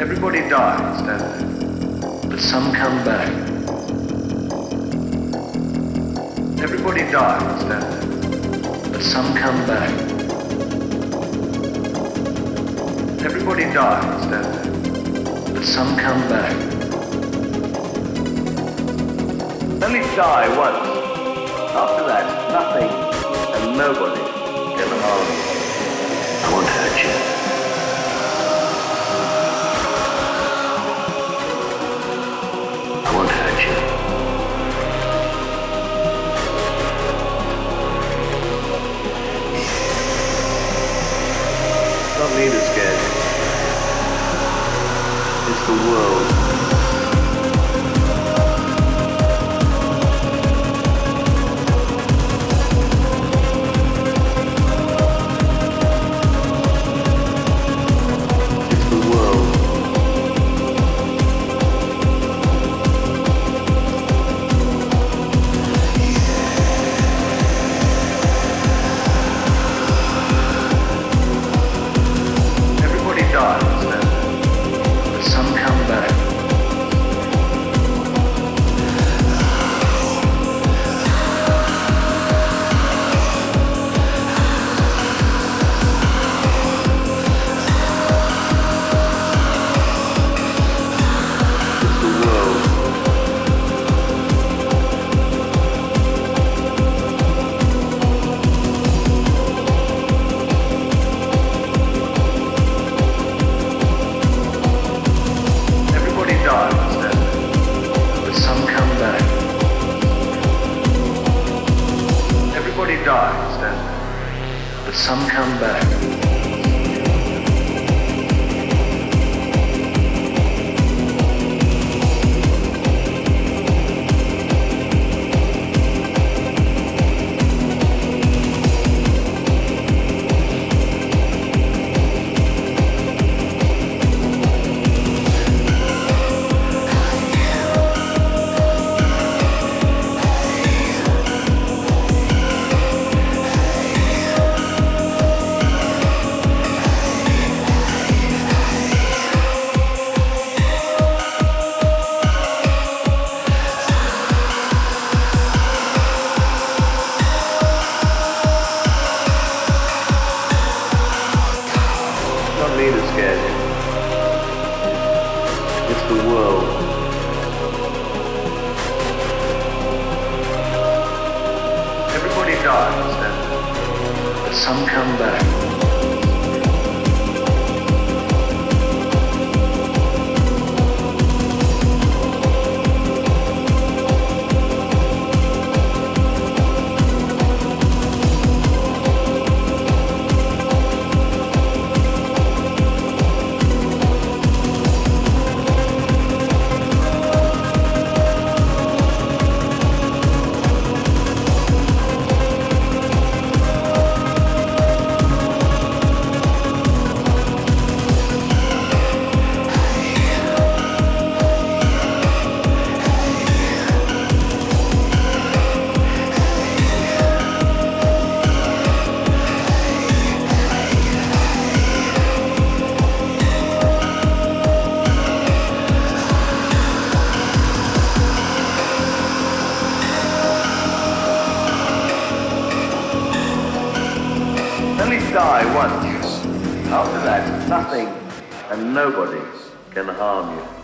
Everybody dies, don't they? But some come back. Everybody dies, don't they? But some come back. Everybody dies, don't they? But some come back. Only die once. After that, nothing and nobody can harm you. I won't hurt you. I won't hurt you. Not me that's scared. It's the world. Dies, don't they? But some come back. Me that scares you. It's the world. Everybody dies, don't they? But some come back. Only die once. After that, nothing and nobody can harm you.